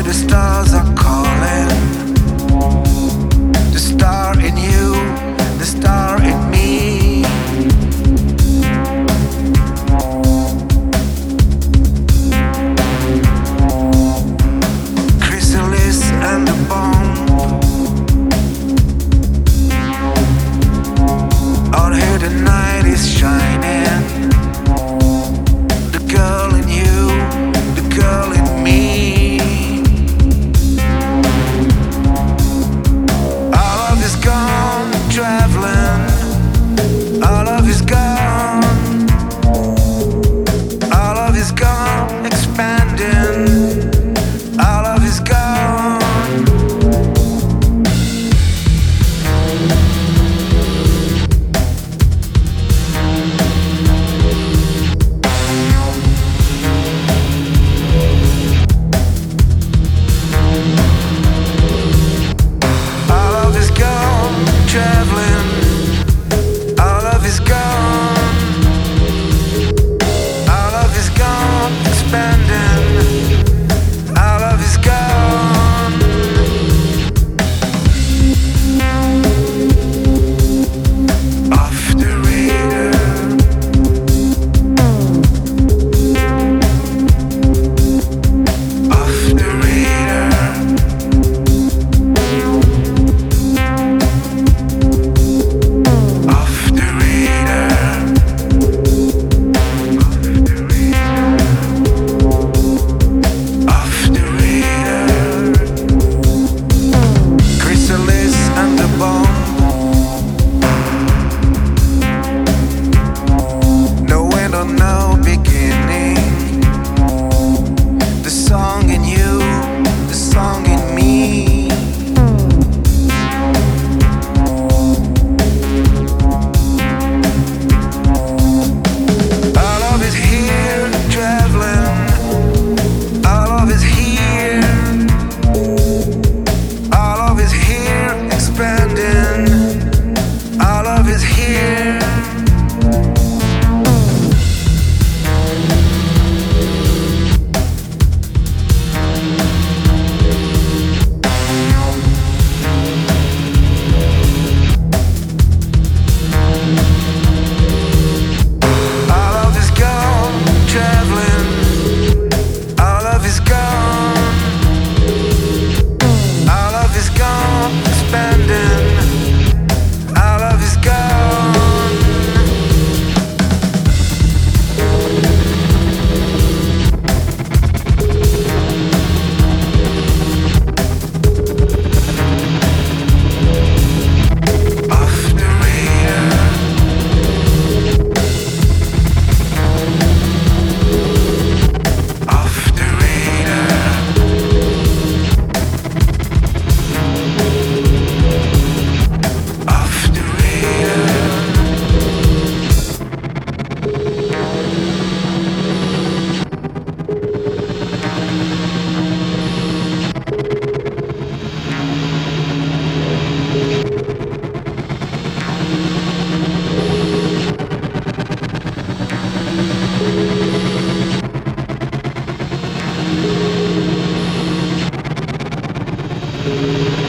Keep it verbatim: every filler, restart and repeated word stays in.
the stars are calling. The star in you, the star in me. Chrysalis and the bomb. Out here the night is shining. The girl in you, the girl in me. Our love is gone traveling. Our love is gone. Our love is gone expanding. Our love is gone. Our love is gone traveling. Our love is gone. Our love is gone expanding. Our love is gone. Off the radar. Off the radar. Off the radar. Off the radar. Chrysalis and the bomb. No end or no beginning. The song in you, the song in me. Our love is here traveling. Our love is here. Our love is here expanding. Our love is here. Our love is gone traveling. Our love is gone. Our love is gone expanding. Our love is gone. Off the radar. Off the radar. Off the radar. Thank you.